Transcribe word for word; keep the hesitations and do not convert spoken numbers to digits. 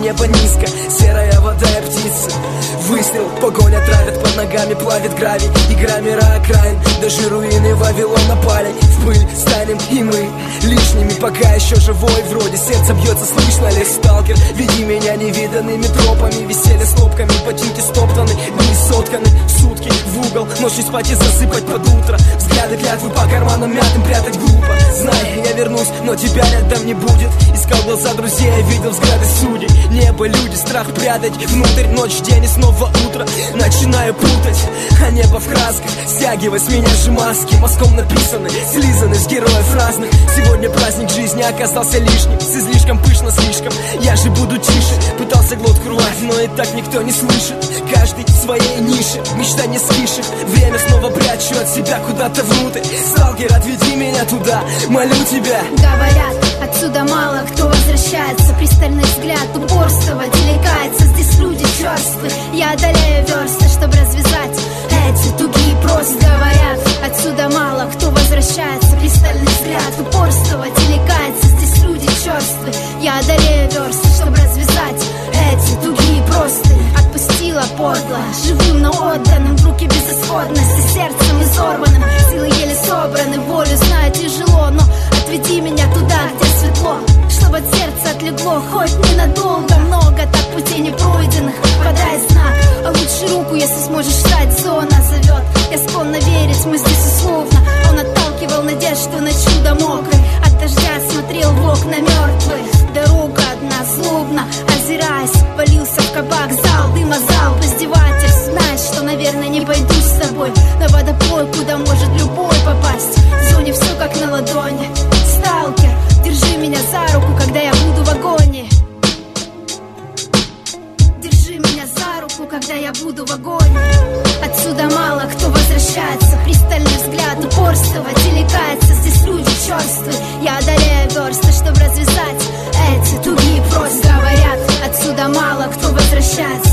небо низко, серая вода и птицы. Выстрел, погоня травит, под ногами плавит гравий. Игра мира окраин, даже руины Вавилона пали. В пыль станем и мы лишними, пока еще живой. Вроде сердце бьется, слышно ли? Сталкер, веди меня невиданными тропами. Веселье с топками, ботинки стоптаны, были сотканы в сутки в угол. Ночью спать и засыпать под утро. Взгляды клятвы по карманам мятым прятать глупо. Знай, я вернусь, но тебя рядом не будет. Искал глаза друзей, я видел взгляды судей. Небо, люди, страх прятать внутрь. Ночь, день и снова утро. Начинаю путать, а небо в красках. Стягивай с меня же маски, мазком написаны, слизаны с героев разных. Сегодня праздник жизни оказался лишним. С излишком пышно слишком, я же буду тише. Пытался глотку рвать, но и так никто не слышит. Каждый в своей нише, мечта не спишет. Время снова прячу от себя куда-то внутрь. Сталкер, отведи меня туда, молю тебя. Говорят, отсюда мало кто возвращается. Пристальный взгляд, упорство деликается. Здесь люди черствы, я одолею версты, чтобы развязать эти тугие просто. Говорят, отсюда мало кто возвращается. Пристальный взгляд, упорство деликается. Здесь люди черствы, я одолею версты, чтобы развязать эти тугие просто. Отпустила подло, живым, но отданным в руки безысходности, сердцем изорванным, силы еле собраны, волю знаю тяжело, но отведи меня туда, где светло, чтобы от сердца отлегло, хоть ненадолго. Много так путей не пройденных, подай знак, а лучше руку, если сможешь встать, зона зовет. Я склонна верить, мы здесь условно. Он отталкивал надежду на чудо мокрый, от дождя смотрел в окна мертвые. Дорога одна злобно, озираясь, валился в кабак, зал, дыма, зал, издевательств. Знаешь, что, наверное, не пойду с тобой на водопой, куда может любой попасть. В зоне все как на ладони. Сталкер, держи меня за руку, когда я буду в агонии. Держи меня за руку, когда я буду в агонии. Отсюда мало кто возвращается. Пристальный взгляд, упорство деликается. Здесь люди черствы, я одолею версты, чтобы развязать эти тугие просто. Говорят, отсюда мало кто возвращается.